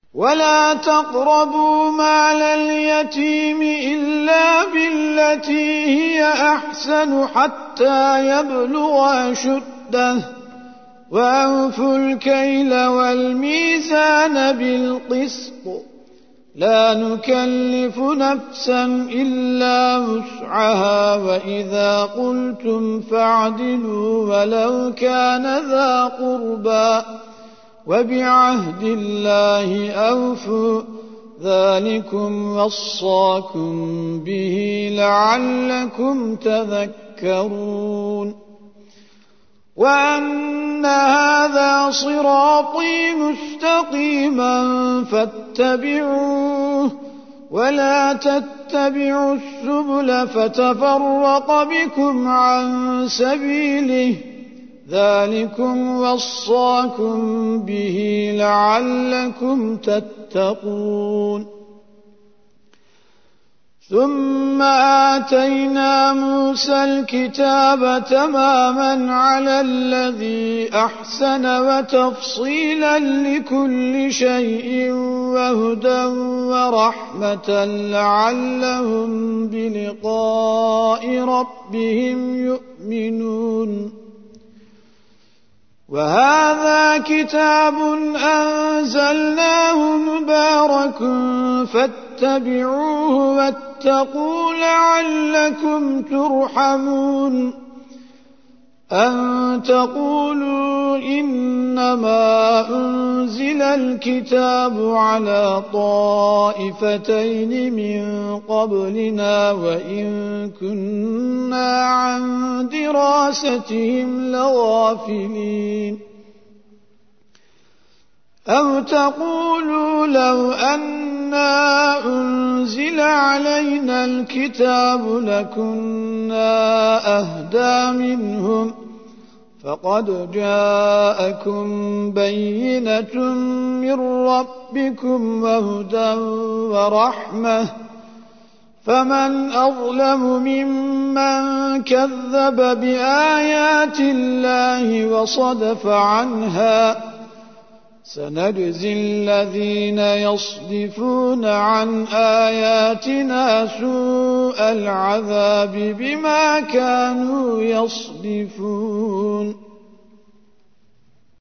ولا تقربوا مال اليتيم إلا بالتي هي أحسن حتى يبلغ أشده وأوفوا الكيل والميزان بالقسط لا نكلف نفسا إلا وسعها وإذا قلتم فاعدلوا ولو كان ذا قربى وبعهد الله أوفوا ذلكم وصاكم به لعلكم تذكرون وأن هذا صراطي مستقيما فاتبعوه ولا تتبعوا السبل فتفرق بكم عن سبيله ذلكم وصاكم به لعلكم تتقون ثم آتينا موسى الكتاب تماما على الذي أحسن وتفصيلا لكل شيء وهدى ورحمة لعلهم بلقاء ربهم يؤمنون وهذا كتاب أنزلناه مبارك فاتبعوه واتقوا لعلكم ترحمون أن تقولوا إنما أنزل الكتاب على طائفتين من قبلنا وإن كنا عن دراستهم لغافلين أو تقولوا لو أنا أنزل علينا الكتاب لكنا أهدى منهم فقد جاءكم بينة من ربكم وهدى ورحمة فمن أظلم ممن كذب بآيات الله وصدف عنها سنجزي الذين يصدفون عن آياتنا سوء العذاب بما كانوا يصدفون